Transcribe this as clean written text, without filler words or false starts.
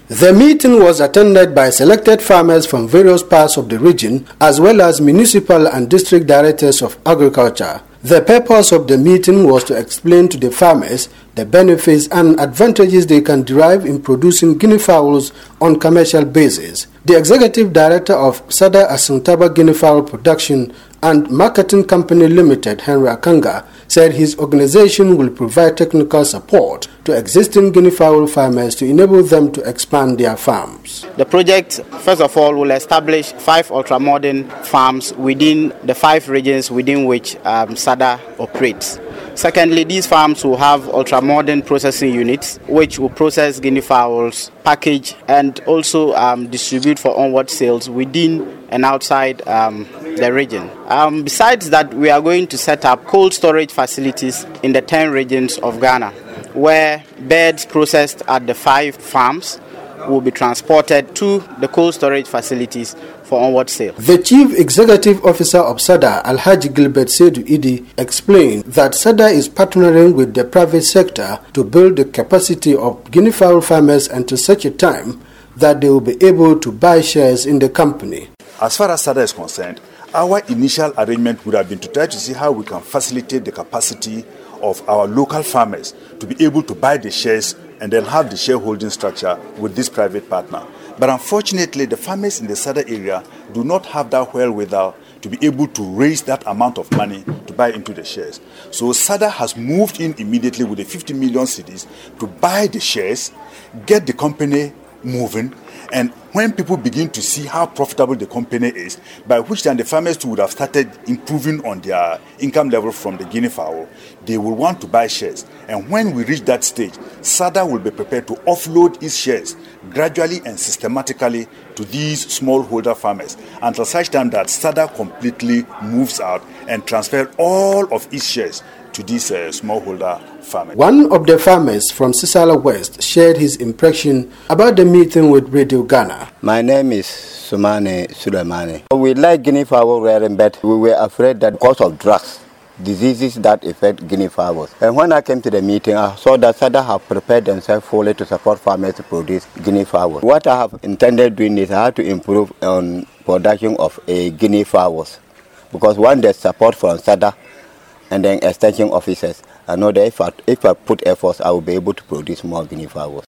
The meeting was attended by selected farmers from various parts of the region, as well as municipal and district directors of agriculture. The purpose of the meeting was to explain to the farmers the benefits and advantages they can derive in producing guinea fowls on commercial basis. The executive director of Sada Asantaba Guinea Fowl Production and Marketing Company Limited, Henry Akanga, said his organization will provide technical support to existing guinea fowl farmers to enable them to expand their farms. The project, first of all, will establish 5 ultramodern farms within the 5 regions within which Sada operates. Secondly, these farms will have ultramodern processing units which will process guinea fowls, package and also distribute for onward sales within and outside the region. Besides that, we are going to set up cold storage facilities in the 10 regions of Ghana, where birds processed at the 5 farms will be transported to the cold storage facilities for onward sale. The Chief Executive Officer of SADA, Alhaji Gilbert Seydou Idi, explained that SADA is partnering with the private sector to build the capacity of guinea fowl farmers until such a time that they will be able to buy shares in the company. As far as SADA is concerned, our initial arrangement would have been to try to see how we can facilitate the capacity of our local farmers to be able to buy the shares and then have the shareholding structure with this private partner. But unfortunately, the farmers in the SADA area do not have that wherewithal to be able to raise that amount of money to buy into the shares. So SADA has moved in immediately with the 50 million cedis to buy the shares, get the company moving, and when people begin to see how profitable the company is, by which time the farmers too would have started improving on their income level from the guinea fowl, they will want to buy shares. And when we reach that stage, SADA will be prepared to offload its shares gradually and systematically to these smallholder farmers until such time that SADA completely moves out and transfers all of its shares to these smallholder farmers. One of the farmers from Sisala West shared his impression about the meeting with Radio Ghana. My name is Sumane Suleimani. We like guinea fowl rearing, but we were afraid that because of drugs, diseases that affect guinea fowls. And when I came to the meeting, I saw that SADA have prepared themselves fully to support farmers to produce guinea fowls. What I have intended doing is I have to improve on production of guinea fowls, because one, there's support from SADA and then extension officers. I know that if I put efforts, I will be able to produce more guinea fowls.